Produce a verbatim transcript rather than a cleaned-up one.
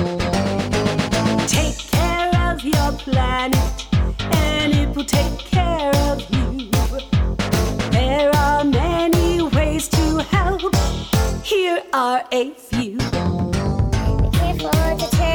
Take care of your planet, and it will take care of you. There are many ways to help. Here are a few. Be careful to turn